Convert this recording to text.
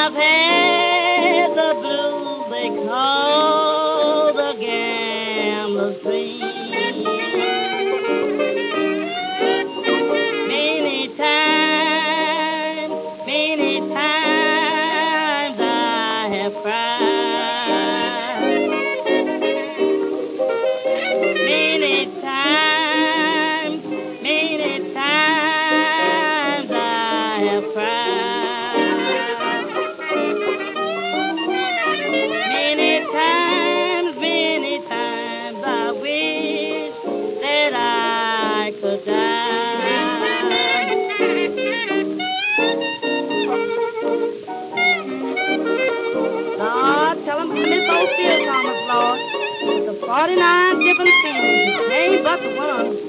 I've had the blues they call the gambler's dream. Many times I have cried. Many times I have cried. Many times I wish that I could die. Lord, tell him to miss old Phil Thomas, Lord. The 49 different seasons, ain't but the one.